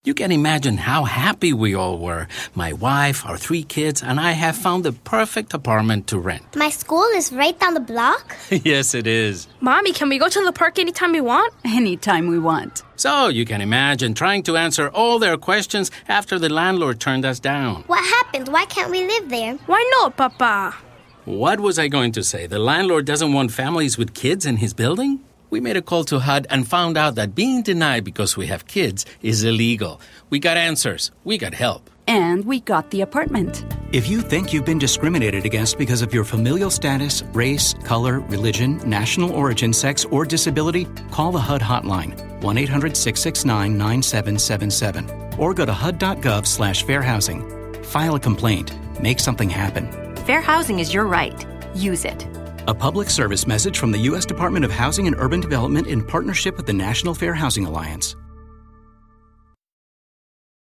You can imagine how happy we all were. My wife, our 3 kids, and I have found the perfect apartment to rent. My school is right down the block? Yes, it is. Mommy, can we go to the park anytime we want? Anytime we want. So you can imagine trying to answer all their questions after the landlord turned us down. What happened? Why can't we live there? Why not, Papa? What was I going to say? The landlord doesn't want families with kids in his building? We made a call to HUD and found out that being denied because we have kids is illegal. We got answers. We got help. And we got the apartment. If you think you've been discriminated against because of your familial status, race, color, religion, national origin, sex, or disability, call the HUD hotline, 1-800-669-9777, or go to hud.gov/fairhousing. File a complaint. Make something happen. Fair housing is your right. Use it. A public service message from the U.S. Department of Housing and Urban Development in partnership with the National Fair Housing Alliance.